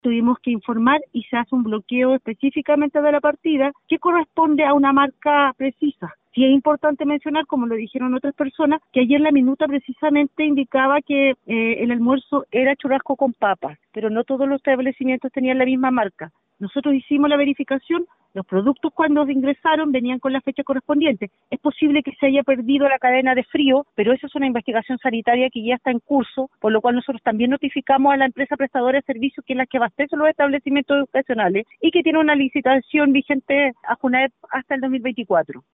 tuvimos que informar y se hace un bloqueo específicamente de la partida que corresponde a una marca precisa. Sí es importante mencionar, como lo dijeron otras personas, que ayer la minuta precisamente indicaba que el almuerzo era churrasco con papas, pero no todos los establecimientos tenían la misma marca. Nosotros hicimos la verificación, los productos cuando ingresaron venían con la fecha correspondiente. Es posible que se haya perdido la cadena de frío, pero eso es una investigación sanitaria que ya está en curso, por lo cual nosotros también notificamos a la empresa prestadora de servicios, que es la que abastece los establecimientos educacionales y que tiene una licitación vigente a JUNAEP hasta el 2024.